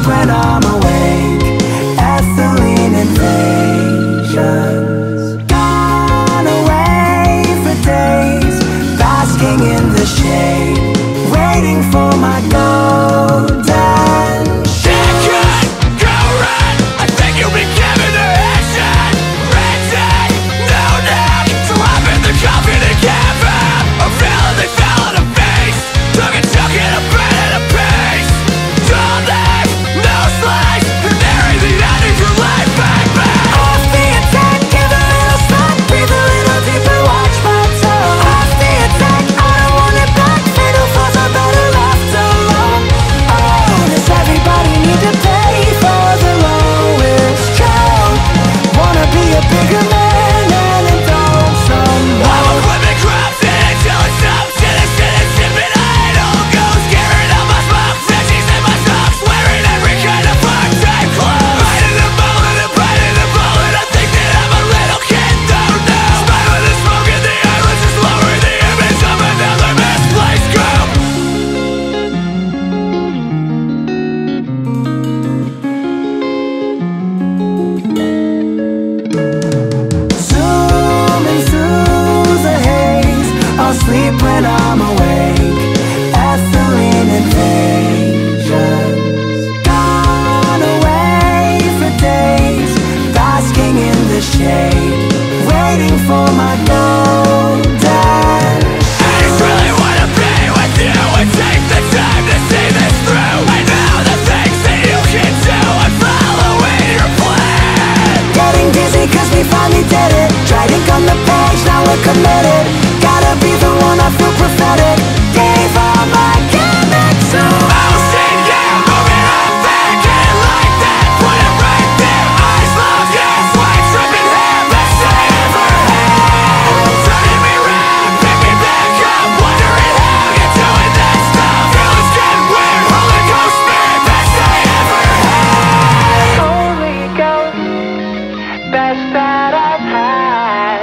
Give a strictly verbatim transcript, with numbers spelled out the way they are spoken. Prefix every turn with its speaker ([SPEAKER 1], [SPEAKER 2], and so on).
[SPEAKER 1] when I'm awake. Ethylene invasions. Gone away for days, basking in the shade, waiting for my golden shade.
[SPEAKER 2] It could go right. I think you'll be given the action. Rented, no neck, dropping the coffin and cabin. A feeling they fell on the face. Took a chunk and a bit at a pace. Don't leave, no slice. And there ain't the ending for life, baby.
[SPEAKER 1] Off the attack, give a little slack, breathe a little deeper, watch my tone. Off the attack, I don't want it back. Fatal flaws are better left alone. Oh, does everybody need to pay for the lowest count? Wanna be a bigger man and indulge some
[SPEAKER 2] I'm
[SPEAKER 1] more.
[SPEAKER 2] equipment crafted until it's up to the shit and sipping idle. Goes carrying out my smoke, veggies in my socks, wearing every kind of fuck type clothes. Right in the moment and right in the bullet, I think that I'm a little kid though now. Smiling and smoking the islands is lowering the image of another misplaced group.
[SPEAKER 1] Zooming through the haze, I'll sleep when I'm awake. Ethylene invasions. Gone away for days, basking in the shade, waiting for my golden
[SPEAKER 2] I just really wanna be with you and take the time to see this through. I know the things that you can do and following your plan.
[SPEAKER 1] Getting dizzy cause we finally did it. Tried ink on the page, now we're committed. Gotta be the one, I feel prophetic. Gave all my gimmicks to
[SPEAKER 2] I'll see you moving up there, get it like that. Put it right there, eyes locked in, sweat dripping hair, best I ever had. Turning me round, pick me back up, wondering how you're doing that stuff. Feelings getting weird, Holy Ghost spirit, best I ever had.
[SPEAKER 1] Holy Ghost, best that I've had.